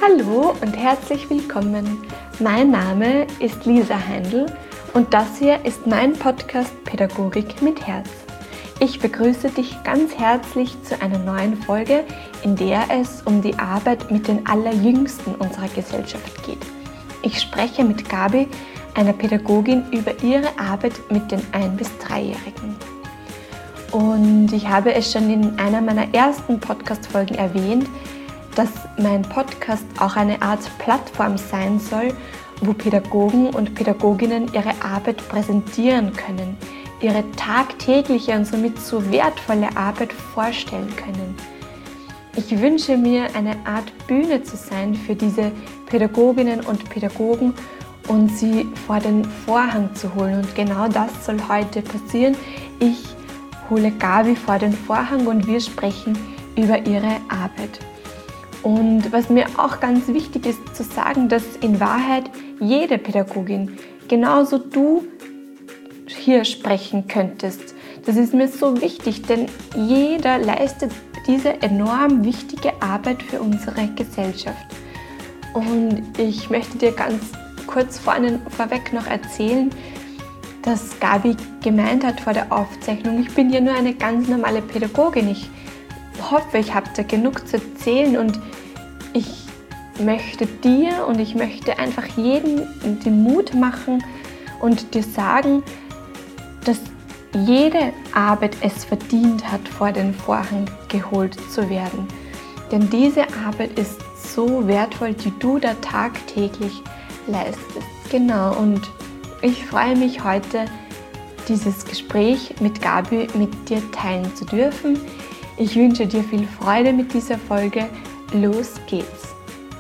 Hallo und herzlich willkommen. Mein Name ist Lisa Heindl und das hier ist mein Podcast Pädagogik mit Herz. Ich begrüße dich ganz herzlich zu einer neuen Folge, in der es um die Arbeit mit den Allerjüngsten unserer Gesellschaft geht. Ich spreche mit Gabi, einer Pädagogin, über ihre Arbeit mit den 1- bis 3-Jährigen. Und ich habe es schon in einer meiner ersten Podcast-Folgen erwähnt, dass mein Podcast auch eine Art Plattform sein soll, wo Pädagogen und Pädagoginnen ihre Arbeit präsentieren können, ihre tagtägliche und somit so wertvolle Arbeit vorstellen können. Ich wünsche mir, eine Art Bühne zu sein für diese Pädagoginnen und Pädagogen und sie vor den Vorhang zu holen. Und genau das soll heute passieren. Ich hole Gabi vor den Vorhang und wir sprechen über ihre Arbeit. Und was mir auch ganz wichtig ist zu sagen, dass in Wahrheit jede Pädagogin, genauso du, hier sprechen könntest. Das ist mir so wichtig, denn jeder leistet diese enorm wichtige Arbeit für unsere Gesellschaft. Und ich möchte dir ganz kurz vorweg noch erzählen, dass Gabi gemeint hat vor der Aufzeichnung, ich bin ja nur eine ganz normale Pädagogin. Ich hoffe, ich habe da genug zu erzählen und ich möchte dir und ich möchte einfach jedem den Mut machen und dir sagen, dass jede Arbeit es verdient hat, vor den Vorhang geholt zu werden. Denn diese Arbeit ist so wertvoll, die du da tagtäglich leistest. Genau, und ich freue mich heute, dieses Gespräch mit Gabi mit dir teilen zu dürfen. Ich wünsche dir viel Freude mit dieser Folge. Los geht's!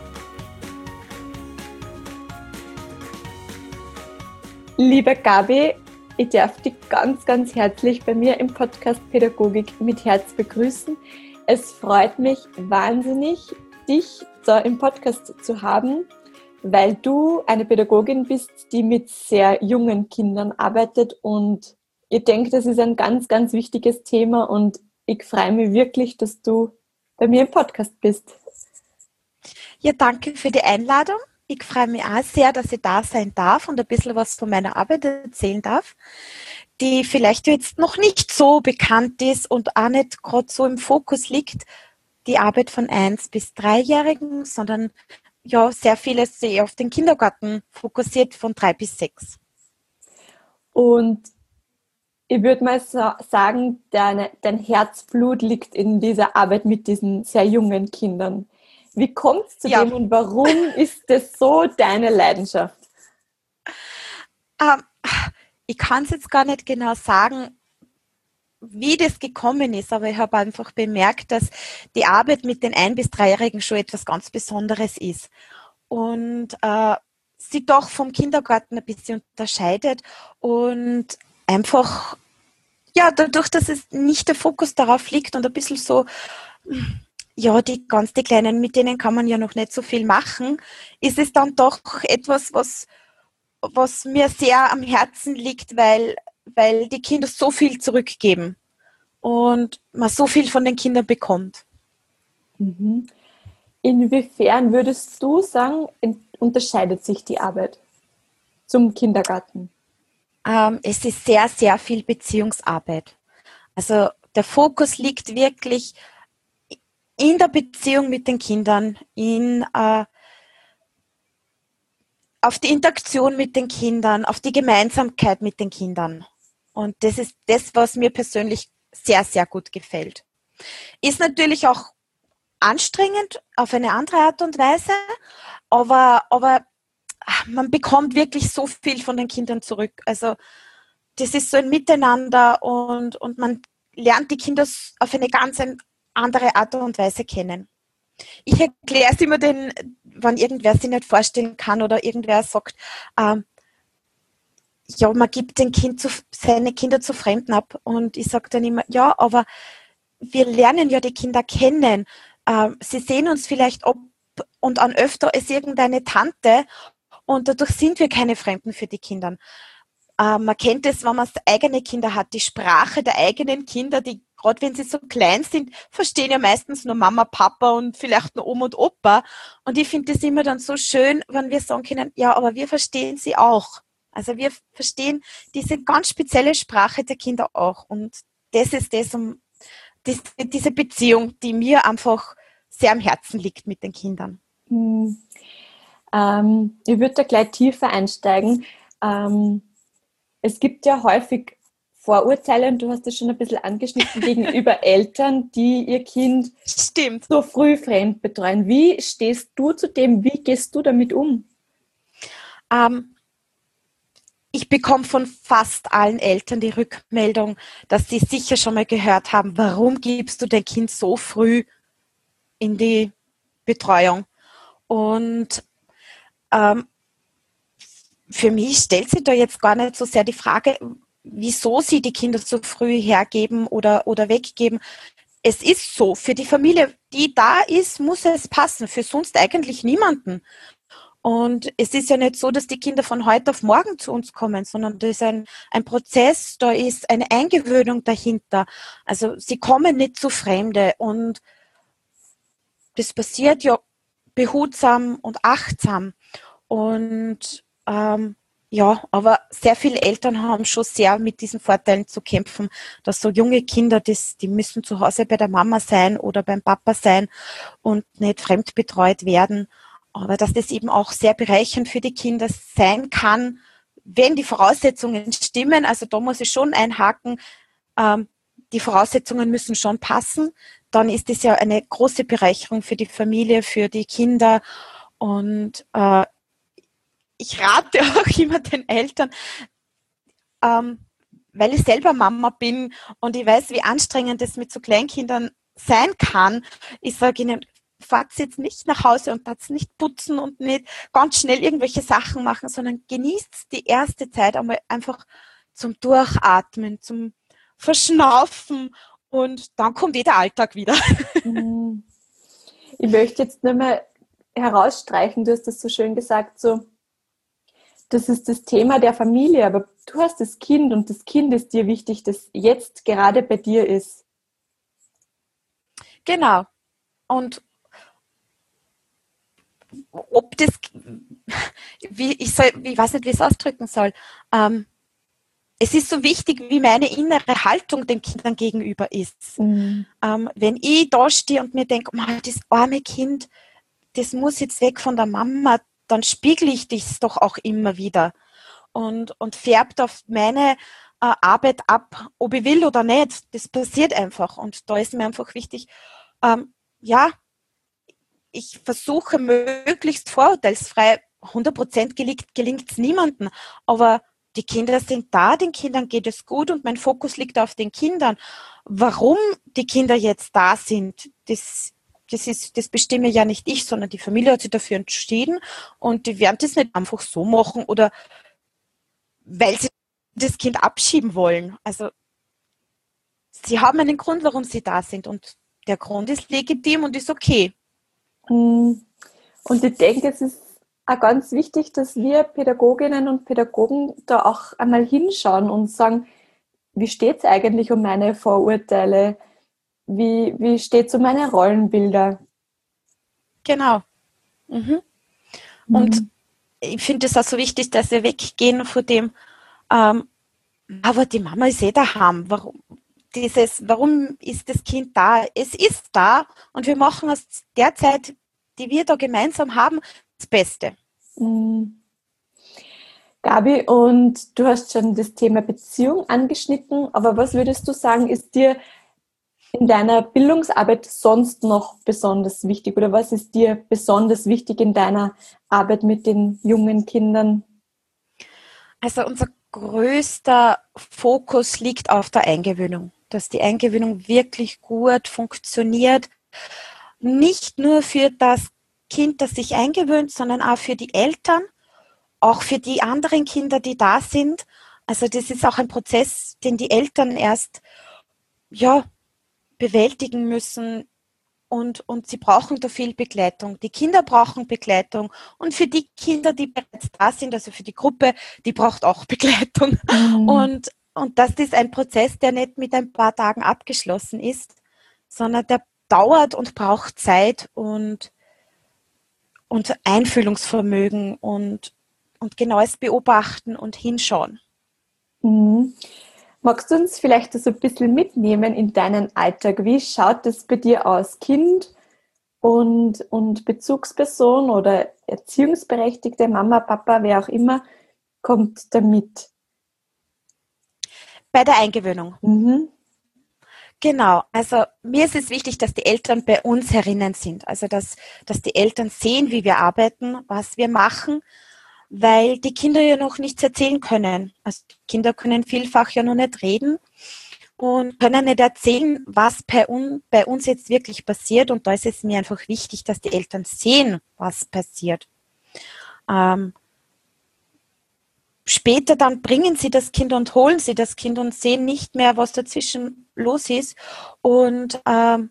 Liebe Gabi, ich darf dich ganz, ganz herzlich bei mir im Podcast Pädagogik mit Herz begrüßen. Es freut mich wahnsinnig, dich da im Podcast zu haben, weil du eine Pädagogin bist, die mit sehr jungen Kindern arbeitet und ich denke, das ist ein ganz, ganz wichtiges Thema und ich freue mich wirklich, dass du bei mir im Podcast bist. Ja, danke für die Einladung. Ich freue mich auch sehr, dass ich da sein darf und ein bisschen was von meiner Arbeit erzählen darf, die vielleicht jetzt noch nicht so bekannt ist und auch nicht gerade so im Fokus liegt, die Arbeit von 1- bis 3-Jährigen, sondern ja, sehr vieles sehr auf den Kindergarten fokussiert von 3 bis 6. Und ich würde mal sagen, dein Herzblut liegt in dieser Arbeit mit diesen sehr jungen Kindern. Wie kommt es zu dem und warum ist das so deine Leidenschaft? Ich kann es jetzt gar nicht genau sagen, wie das gekommen ist, aber ich habe einfach bemerkt, dass die Arbeit mit den 1- bis 3-Jährigen schon etwas ganz Besonderes ist und sie doch vom Kindergarten ein bisschen unterscheidet und einfach, ja, dadurch, dass es nicht der Fokus darauf liegt und ein bisschen so, ja, die Kleinen, mit denen kann man ja noch nicht so viel machen, ist es dann doch etwas, was mir sehr am Herzen liegt, weil die Kinder so viel zurückgeben und man so viel von den Kindern bekommt. Mhm. Inwiefern würdest du sagen, unterscheidet sich die Arbeit zum Kindergarten? Es ist sehr, sehr viel Beziehungsarbeit. Also der Fokus liegt wirklich in der Beziehung mit den Kindern, auf die Interaktion mit den Kindern, auf die Gemeinsamkeit mit den Kindern. Und das ist das, was mir persönlich sehr, sehr gut gefällt. Ist natürlich auch anstrengend auf eine andere Art und Weise, aber man bekommt wirklich so viel von den Kindern zurück. Also das ist so ein Miteinander und man lernt die Kinder auf eine ganz andere Art und Weise kennen. Ich erkläre es immer wenn irgendwer sich nicht vorstellen kann oder irgendwer sagt, ja, man gibt seine Kinder zu Fremden ab. Und ich sage dann immer, ja, aber wir lernen ja die Kinder kennen. Sie sehen uns vielleicht ab und an öfter als irgendeine Tante und dadurch sind wir keine Fremden für die Kinder. Man kennt es, wenn man eigene Kinder hat, die Sprache der eigenen Kinder, die gerade wenn sie so klein sind, verstehen ja meistens nur Mama, Papa und vielleicht nur Oma und Opa. Und ich finde das immer dann so schön, wenn wir sagen können, ja, aber wir verstehen sie auch. Also wir verstehen diese ganz spezielle Sprache der Kinder auch. Und das ist diese Beziehung, die mir einfach sehr am Herzen liegt mit den Kindern. Ich würde da gleich tiefer einsteigen. Es gibt ja häufig Vorurteile, und du hast das schon ein bisschen angeschnitten, gegenüber Eltern, die ihr Kind so früh fremdbetreuen. Wie stehst du zu dem? Wie gehst du damit um? Ich bekomme von fast allen Eltern die Rückmeldung, dass sie sicher schon mal gehört haben, warum gibst du dein Kind so früh in die Betreuung? Und für mich stellt sich da jetzt gar nicht so sehr die Frage, wieso sie die Kinder so früh hergeben oder weggeben. Es ist so, für die Familie, die da ist, muss es passen, für sonst eigentlich niemanden. Und es ist ja nicht so, dass die Kinder von heute auf morgen zu uns kommen, sondern da ist ein Prozess, da ist eine Eingewöhnung dahinter. Also sie kommen nicht zu Fremde und das passiert ja behutsam und achtsam. Und ja, aber sehr viele Eltern haben schon sehr mit diesen Vorteilen zu kämpfen, dass so junge Kinder, die müssen zu Hause bei der Mama sein oder beim Papa sein und nicht fremdbetreut werden. Aber dass das eben auch sehr bereichernd für die Kinder sein kann, wenn die Voraussetzungen stimmen. Also da muss ich schon einhaken, die Voraussetzungen müssen schon passen. Dann ist das ja eine große Bereicherung für die Familie, für die Kinder. Und ich rate auch immer den Eltern, weil ich selber Mama bin und ich weiß, wie anstrengend es mit so Kleinkindern sein kann. Ich sage ihnen, fahrt jetzt nicht nach Hause und tat nicht putzen und nicht ganz schnell irgendwelche Sachen machen, sondern genießt die erste Zeit einmal einfach zum Durchatmen, zum Verschnaufen und dann kommt der Alltag wieder. Ich möchte jetzt nur mal herausstreichen, du hast das so schön gesagt, so, das ist das Thema der Familie, aber du hast das Kind und das Kind ist dir wichtig, das jetzt gerade bei dir ist. Genau. Und ob das, ich weiß nicht, wie ich es ausdrücken soll. Es ist so wichtig, wie meine innere Haltung den Kindern gegenüber ist. Wenn ich da stehe und mir denke, das arme Kind, das muss jetzt weg von der Mama, dann spiegel ich das doch auch immer wieder und färbt auf meine Arbeit ab, ob ich will oder nicht. Das passiert einfach und da ist mir einfach wichtig, ja, ich versuche möglichst vorurteilsfrei, 100% gelingt es niemandem, aber die Kinder sind da, den Kindern geht es gut und mein Fokus liegt auf den Kindern. Warum die Kinder jetzt da sind, das bestimme ja nicht ich, sondern die Familie hat sich dafür entschieden und die werden das nicht einfach so machen oder weil sie das Kind abschieben wollen. Also sie haben einen Grund, warum sie da sind und der Grund ist legitim und ist okay. Und ich denke, es ist auch ganz wichtig, dass wir Pädagoginnen und Pädagogen da auch einmal hinschauen und sagen, wie steht es eigentlich um meine Vorurteile? Wie steht es um meine Rollenbilder? Genau. Und ich finde es auch so wichtig, dass wir weggehen von dem, aber die Mama ist daheim. Warum ist das Kind da? Es ist da und wir machen aus der Zeit, die wir da gemeinsam haben, das Beste. Gabi, und du hast schon das Thema Beziehung angeschnitten, aber was würdest du sagen, ist dir in deiner Bildungsarbeit sonst noch besonders wichtig oder was ist dir besonders wichtig in deiner Arbeit mit den jungen Kindern? Also unser größter Fokus liegt auf der Eingewöhnung, dass die Eingewöhnung wirklich gut funktioniert. Nicht nur für das Kind, das sich eingewöhnt, sondern auch für die Eltern, auch für die anderen Kinder, die da sind. Also das ist auch ein Prozess, den die Eltern erst bewältigen müssen und sie brauchen da viel Begleitung. Die Kinder brauchen Begleitung und für die Kinder, die bereits da sind, also für die Gruppe, die braucht auch Begleitung. Und und dass das ein Prozess, der nicht mit ein paar Tagen abgeschlossen ist, sondern der dauert und braucht Zeit und Einfühlungsvermögen und genaues Beobachten und Hinschauen. Mhm. Magst du uns vielleicht so ein bisschen mitnehmen in deinen Alltag? Wie schaut das bei dir aus? Kind und Bezugsperson oder erziehungsberechtigte Mama, Papa, wer auch immer, kommt da mit? Bei der Eingewöhnung. Mhm. Genau, also mir ist es wichtig, dass die Eltern bei uns herinnen sind. Also dass die Eltern sehen, wie wir arbeiten, was wir machen, weil die Kinder ja noch nichts erzählen können. Also die Kinder können vielfach ja noch nicht reden und können nicht erzählen, was bei uns jetzt wirklich passiert. Und da ist es mir einfach wichtig, dass die Eltern sehen, was passiert. Später dann bringen sie das Kind und holen sie das Kind und sehen nicht mehr, was dazwischen los ist. Und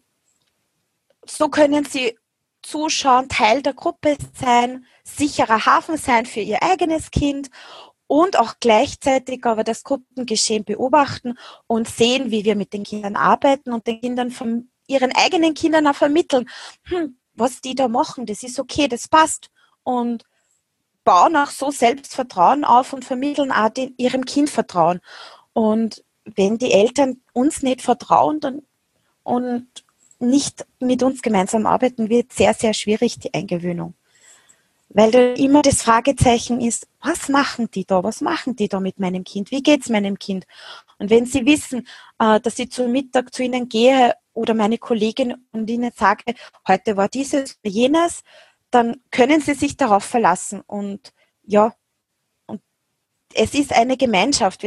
so können sie zuschauen, Teil der Gruppe sein, sicherer Hafen sein für ihr eigenes Kind und auch gleichzeitig aber das Gruppengeschehen beobachten und sehen, wie wir mit den Kindern arbeiten und den Kindern von ihren eigenen Kindern auch vermitteln, was die da machen, das ist okay, das passt. Und bauen auch so Selbstvertrauen auf und vermitteln auch ihrem Kind Vertrauen. Und wenn die Eltern uns nicht vertrauen und nicht mit uns gemeinsam arbeiten, wird sehr, sehr schwierig die Eingewöhnung. Weil da immer das Fragezeichen ist, was machen die da? Was machen die da mit meinem Kind? Wie geht's meinem Kind? Und wenn sie wissen, dass ich zum Mittag zu ihnen gehe oder meine Kollegin und ihnen sage, heute war dieses, jenes, dann können sie sich darauf verlassen. Und ja, und es ist eine Gemeinschaft.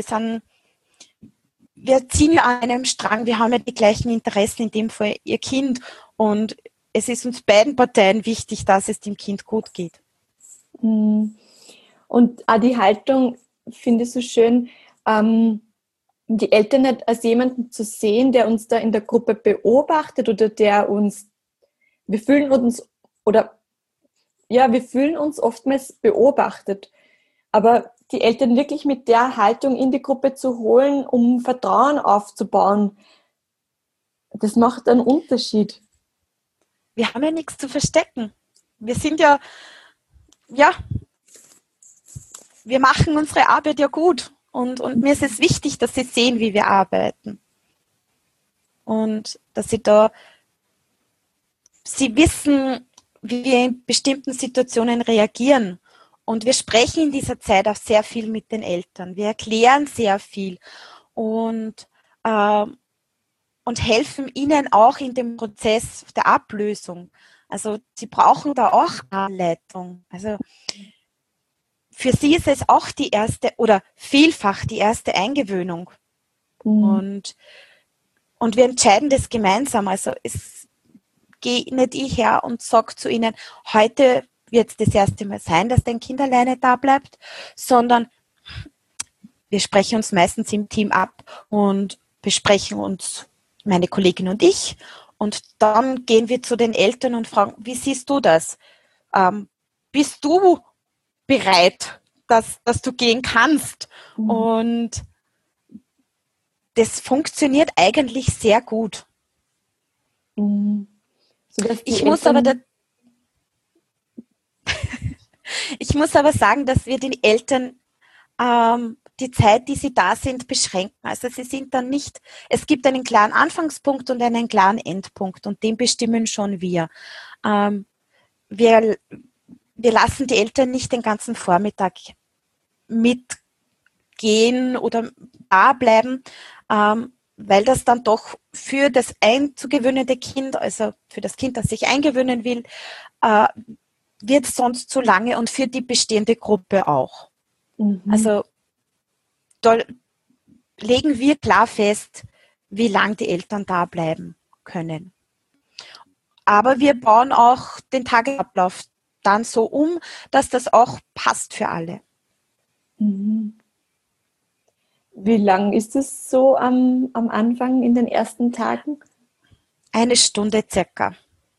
Wir ziehen ja an einem Strang, wir haben ja die gleichen Interessen, in dem Fall ihr Kind. Und es ist uns beiden Parteien wichtig, dass es dem Kind gut geht. Und auch die Haltung finde ich so schön, die Eltern nicht als jemanden zu sehen, der uns da in der Gruppe beobachtet oder wir fühlen uns oftmals beobachtet. Aber die Eltern wirklich mit der Haltung in die Gruppe zu holen, um Vertrauen aufzubauen, das macht einen Unterschied. Wir haben ja nichts zu verstecken. Wir sind ja, wir machen unsere Arbeit ja gut. Und mir ist es wichtig, dass sie sehen, wie wir arbeiten. Und dass sie wissen, wie wir in bestimmten Situationen reagieren. Und wir sprechen in dieser Zeit auch sehr viel mit den Eltern. Wir erklären sehr viel und helfen ihnen auch in dem Prozess der Ablösung. Also sie brauchen da auch Anleitung. Also für sie ist es auch die erste oder vielfach die erste Eingewöhnung. Mhm. Und wir entscheiden das gemeinsam. Also es gehe nicht ich her und sage zu ihnen, heute wird es das erste Mal sein, dass dein Kind alleine da bleibt, sondern wir sprechen uns meistens im Team ab und besprechen uns meine Kollegin und ich. Und dann gehen wir zu den Eltern und fragen, wie siehst du das? Bist du bereit, dass du gehen kannst? Mhm. Und das funktioniert eigentlich sehr gut. Mhm. Ich muss aber sagen, dass wir den Eltern die Zeit, die sie da sind, beschränken. Also sie sind dann nicht, es gibt einen klaren Anfangspunkt und einen klaren Endpunkt und den bestimmen schon wir. Wir lassen die Eltern nicht den ganzen Vormittag mitgehen oder da bleiben, weil das dann doch für das einzugewöhnende Kind, also für das Kind, das sich eingewöhnen will, wird sonst zu lange und für die bestehende Gruppe auch. Mhm. Also da legen wir klar fest, wie lange die Eltern da bleiben können. Aber wir bauen auch den Tagesablauf dann so um, dass das auch passt für alle. Mhm. Wie lang ist es so am Anfang in den ersten Tagen? 1 Stunde circa.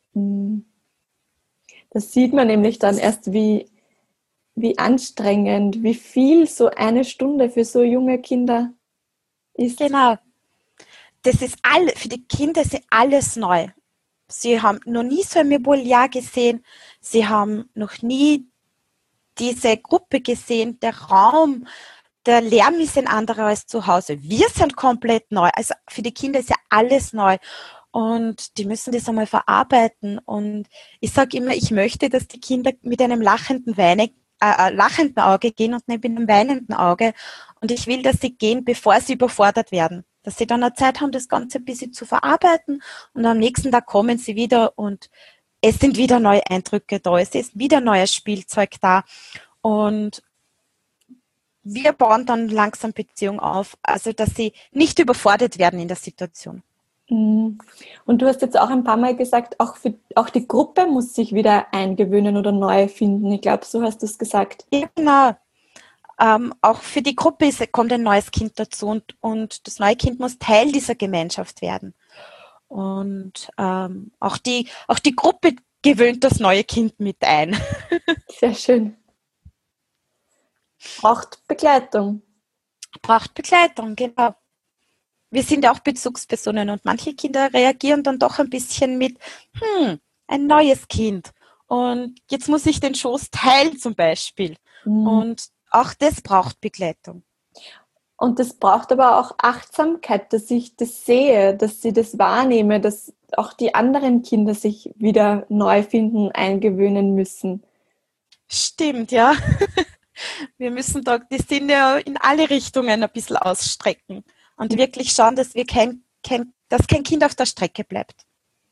Das sieht man nämlich dann erst, wie anstrengend, wie viel so 1 Stunde für so junge Kinder ist. Genau. Das ist für die Kinder ist alles neu. Sie haben noch nie so ein Mobiliar gesehen. Sie haben noch nie diese Gruppe gesehen. Der Raum, der Lärm ist ein anderer als zu Hause. Wir sind komplett neu. Also für die Kinder ist ja alles neu. Und die müssen das einmal verarbeiten. Und ich sage immer, ich möchte, dass die Kinder mit einem lachenden Auge gehen und nicht mit einem weinenden Auge. Und ich will, dass sie gehen, bevor sie überfordert werden. Dass sie dann eine Zeit haben, das Ganze ein bisschen zu verarbeiten. Und am nächsten Tag kommen sie wieder und es sind wieder neue Eindrücke da. Es ist wieder neues Spielzeug da. Und wir bauen dann langsam Beziehung auf. Also, dass sie nicht überfordert werden in der Situation. Und du hast jetzt auch ein paar Mal gesagt, auch die Gruppe muss sich wieder eingewöhnen oder neu finden. Ich glaube, so hast du es gesagt. Ja, genau. Auch für die Gruppe kommt ein neues Kind dazu und das neue Kind muss Teil dieser Gemeinschaft werden. Und auch die Gruppe gewöhnt das neue Kind mit ein. Sehr schön. Braucht Begleitung. Braucht Begleitung, genau. Wir sind ja auch Bezugspersonen und manche Kinder reagieren dann doch ein bisschen mit, ein neues Kind. Und jetzt muss ich den Schoß teilen zum Beispiel. Und auch das braucht Begleitung. Und das braucht aber auch Achtsamkeit, dass ich das sehe, dass ich das wahrnehme, dass auch die anderen Kinder sich wieder neu finden, eingewöhnen müssen. Stimmt, ja. Wir müssen da die Sinne in alle Richtungen ein bisschen ausstrecken und wirklich schauen, dass wir dass kein Kind auf der Strecke bleibt.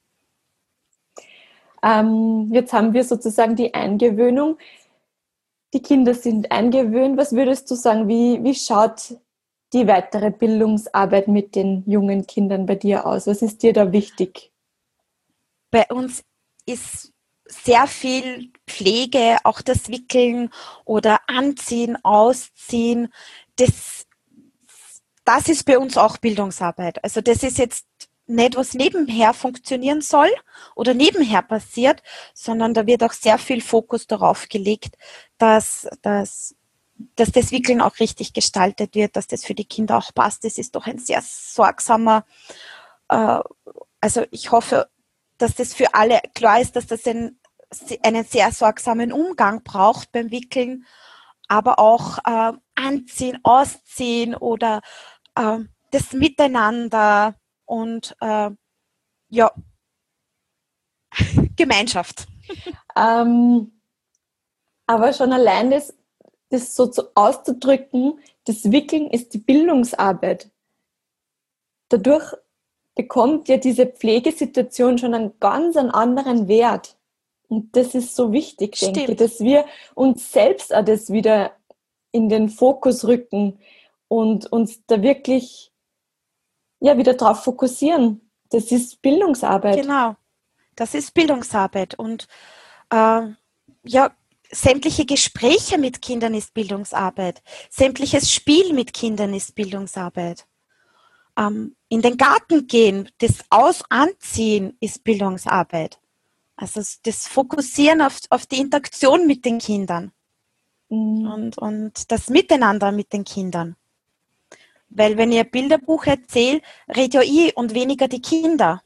Jetzt haben wir sozusagen die Eingewöhnung. Die Kinder sind eingewöhnt. Was würdest du sagen, wie schaut die weitere Bildungsarbeit mit den jungen Kindern bei dir aus? Was ist dir da wichtig? Bei uns ist sehr viel Pflege, auch das Wickeln oder Anziehen, Ausziehen. Das ist bei uns auch Bildungsarbeit. Also das ist jetzt nicht, was nebenher funktionieren soll oder nebenher passiert, sondern da wird auch sehr viel Fokus darauf gelegt, dass das Wickeln auch richtig gestaltet wird, dass das für die Kinder auch passt. Das ist doch ein sehr sorgsamer, also ich hoffe, dass das für alle klar ist, dass das einen sehr sorgsamen Umgang braucht beim Wickeln, aber auch Anziehen, Ausziehen oder das Miteinander und Gemeinschaft. Aber schon allein das so auszudrücken, das Wickeln ist die Bildungsarbeit. Dadurch bekommt ja diese Pflegesituation schon einen ganz anderen Wert. Und das ist so wichtig, denke ich, dass wir uns selbst auch das wieder in den Fokus rücken und uns da wirklich wieder drauf fokussieren. Das ist Bildungsarbeit. Genau, das ist Bildungsarbeit. Und sämtliche Gespräche mit Kindern ist Bildungsarbeit. Sämtliches Spiel mit Kindern ist Bildungsarbeit. In den Garten gehen, das Anziehen ist Bildungsarbeit. Also das Fokussieren auf die Interaktion mit den Kindern und das Miteinander mit den Kindern. Weil wenn ihr ein Bilderbuch erzählt, redet ja ich und weniger die Kinder.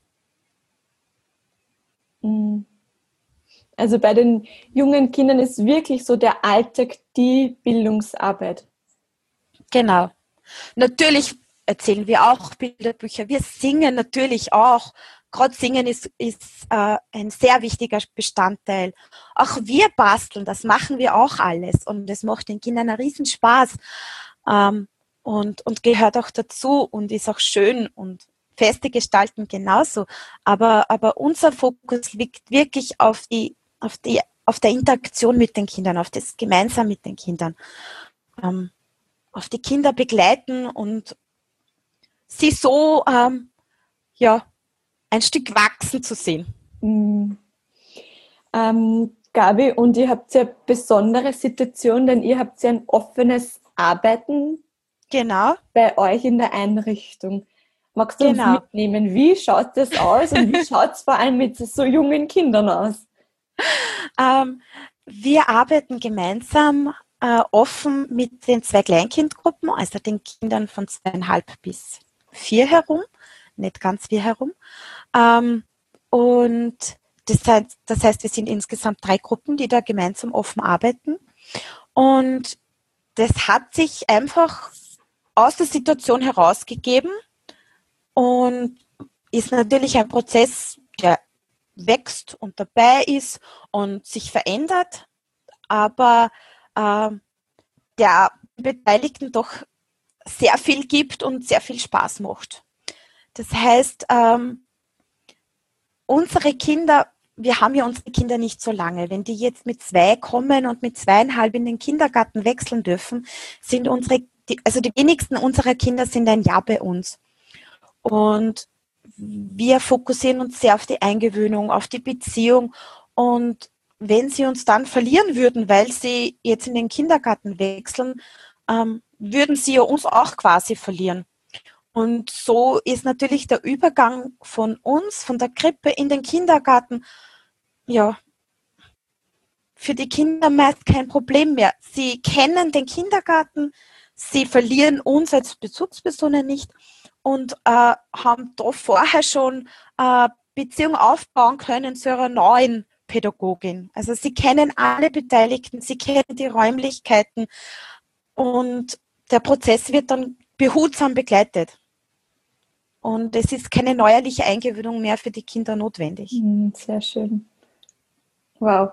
Also bei den jungen Kindern ist wirklich so der Alltag die Bildungsarbeit. Genau. Natürlich erzählen wir auch Bilderbücher. Wir singen natürlich auch. Gerade Singen ist ein sehr wichtiger Bestandteil. Auch wir basteln, das machen wir auch alles. Und es macht den Kindern einen Riesenspaß. Und gehört auch dazu und ist auch schön und Feste gestalten genauso. Aber unser Fokus liegt wirklich auf der Interaktion mit den Kindern, auf das Gemeinsam mit den Kindern. Auf die Kinder begleiten und sie so, ein Stück wachsen zu sehen. Gabi, und ihr habt ja eine besondere Situation, denn ihr habt ja ein offenes Arbeiten bei euch in der Einrichtung. Magst du uns mitnehmen? Wie schaut das aus und wie schaut es vor allem mit so jungen Kindern aus? Wir arbeiten gemeinsam offen mit den 2 Kleinkindgruppen, also den Kindern von 2,5 bis 4 herum, nicht ganz 4 herum. Und das heißt, wir sind insgesamt 3 Gruppen, die da gemeinsam offen arbeiten. Und das hat sich einfach aus der Situation herausgegeben und ist natürlich ein Prozess, der wächst und dabei ist und sich verändert, aber der Beteiligten doch sehr viel gibt und sehr viel Spaß macht. Das heißt, unsere Kinder, wir haben ja unsere Kinder nicht so lange. Wenn die jetzt mit 2 kommen und mit 2,5 in den Kindergarten wechseln dürfen, sind die wenigsten unserer Kinder sind ein Jahr bei uns. Und wir fokussieren uns sehr auf die Eingewöhnung, auf die Beziehung. Und wenn sie uns dann verlieren würden, weil sie jetzt in den Kindergarten wechseln, würden sie ja uns auch quasi verlieren. Und so ist natürlich der Übergang von uns, von der Krippe in den Kindergarten, ja, für die Kinder meist kein Problem mehr. Sie kennen den Kindergarten, sie verlieren uns als Bezugspersonen nicht und haben da vorher schon Beziehung aufbauen können zu ihrer neuen Pädagogin. Also sie kennen alle Beteiligten, sie kennen die Räumlichkeiten und der Prozess wird dann behutsam begleitet. Und es ist keine neuerliche Eingewöhnung mehr für die Kinder notwendig. Sehr schön. Wow.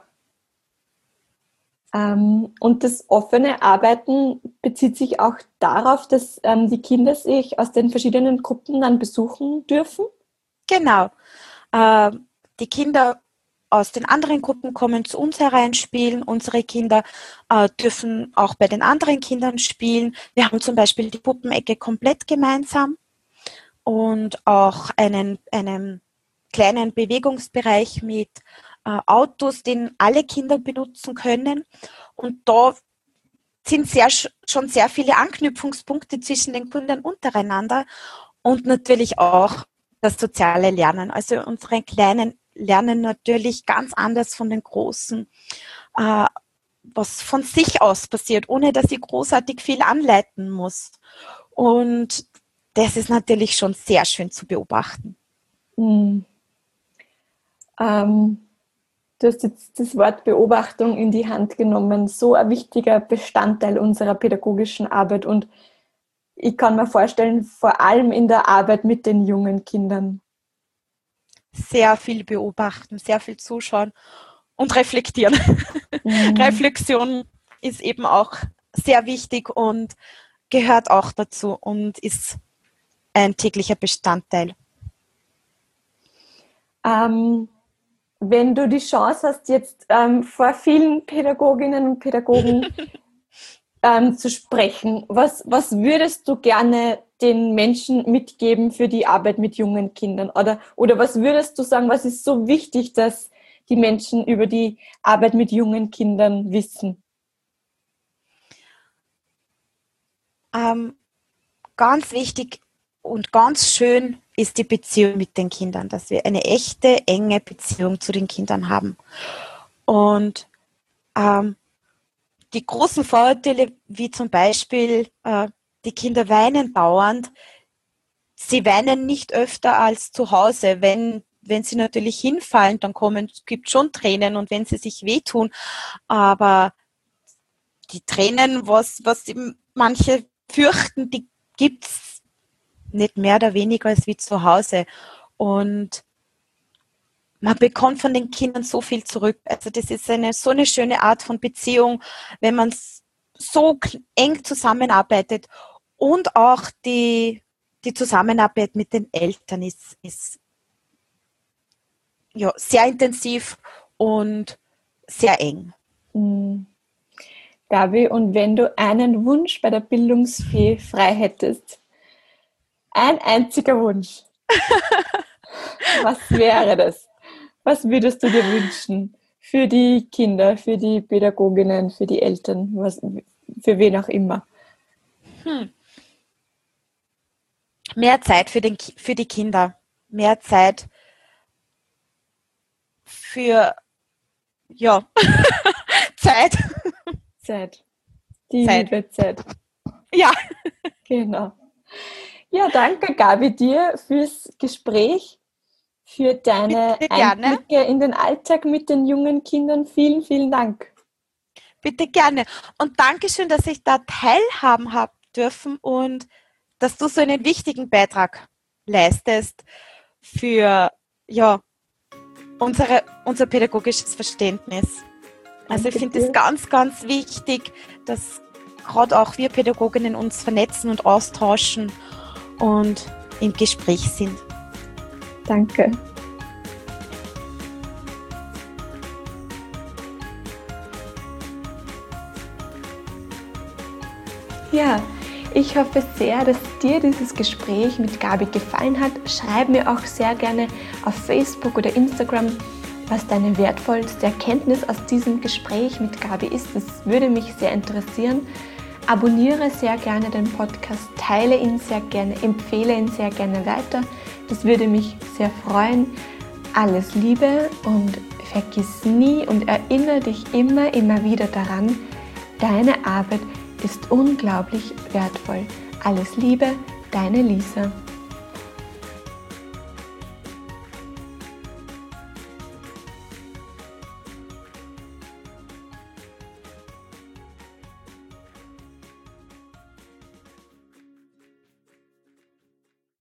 Und das offene Arbeiten bezieht sich auch darauf, dass die Kinder sich aus den verschiedenen Gruppen dann besuchen dürfen? Genau. Die Kinder aus den anderen Gruppen kommen zu uns hereinspielen. Unsere Kinder dürfen auch bei den anderen Kindern spielen. Wir haben zum Beispiel die Puppenecke komplett gemeinsam und auch einen kleinen Bewegungsbereich mit Autos, den alle Kinder benutzen können. Und da sind schon sehr viele Anknüpfungspunkte zwischen den Kindern untereinander und natürlich auch das soziale Lernen. Also unsere Kleinen lernen natürlich ganz anders von den Großen, was von sich aus passiert, ohne dass ich großartig viel anleiten muss. Und das ist natürlich schon sehr schön zu beobachten. Du hast jetzt das Wort Beobachtung in die Hand genommen, so ein wichtiger Bestandteil unserer pädagogischen Arbeit und ich kann mir vorstellen, vor allem in der Arbeit mit den jungen Kindern. Sehr viel beobachten, sehr viel zuschauen und reflektieren. Reflexion ist eben auch sehr wichtig und gehört auch dazu und ist ein täglicher Bestandteil. Wenn du die Chance hast, jetzt vor vielen Pädagoginnen und Pädagogen zu sprechen, was würdest du gerne den Menschen mitgeben für die Arbeit mit jungen Kindern? Oder was würdest du sagen, was ist so wichtig, dass die Menschen über die Arbeit mit jungen Kindern wissen? Ganz wichtig und ganz schön ist die Beziehung mit den Kindern, dass wir eine echte, enge Beziehung zu den Kindern haben. Und die großen Vorurteile, wie zum Beispiel, die Kinder weinen dauernd, sie weinen nicht öfter als zu Hause. Wenn sie natürlich hinfallen, dann gibt schon Tränen und wenn sie sich wehtun, aber die Tränen, was manche fürchten, die gibt's nicht mehr oder weniger als wie zu Hause. Und man bekommt von den Kindern so viel zurück. Also das ist so eine schöne Art von Beziehung, wenn man so eng zusammenarbeitet. Und auch die Zusammenarbeit mit den Eltern ist ja sehr intensiv und sehr eng. Gabi, und wenn du einen Wunsch bei der Bildungsfee frei hättest, ein einziger Wunsch, was wäre das? Was würdest du dir wünschen für die Kinder, für die Pädagoginnen, für die Eltern, für wen auch immer? Mehr Zeit für die Kinder, mehr Zeit für Zeit. Die Zeit. liebe Zeit. Ja. Genau. Ja, danke Gabi dir fürs Gespräch, für deine Bitte gerne. Einblicke in den Alltag mit den jungen Kindern. Vielen, vielen Dank. Bitte gerne. Und Dankeschön, dass ich da teilhaben habe dürfen und dass du so einen wichtigen Beitrag leistest für unser pädagogisches Verständnis. Also ich finde es ganz, ganz wichtig, dass gerade auch wir Pädagoginnen uns vernetzen und austauschen und im Gespräch sind. Danke. Ja, ich hoffe sehr, dass dir dieses Gespräch mit Gabi gefallen hat. Schreib mir auch sehr gerne auf Facebook oder Instagram, was deine wertvollste Erkenntnis aus diesem Gespräch mit Gabi ist. Das würde mich sehr interessieren. Abonniere sehr gerne den Podcast, teile ihn sehr gerne, empfehle ihn sehr gerne weiter. Das würde mich sehr freuen. Alles Liebe und vergiss nie und erinnere dich immer wieder daran, deine Arbeit ist unglaublich wertvoll. Alles Liebe, deine Lisa.